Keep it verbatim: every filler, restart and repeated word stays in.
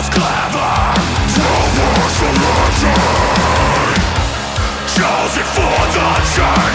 most clever to push the empty, chosen for the change.